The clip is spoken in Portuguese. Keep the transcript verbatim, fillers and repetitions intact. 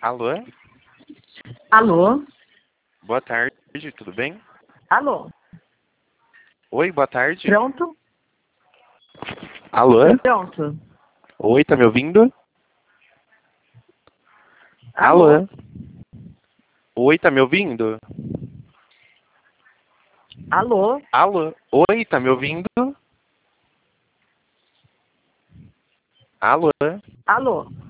Alô? Alô? Boa tarde, tudo bem? Alô? Oi, boa tarde. Pronto? Alô? Pronto. Oi, tá me ouvindo? Alô? Alô? Oi, tá me ouvindo? Alô? Alô? Oi, tá me ouvindo? Alô? Alô?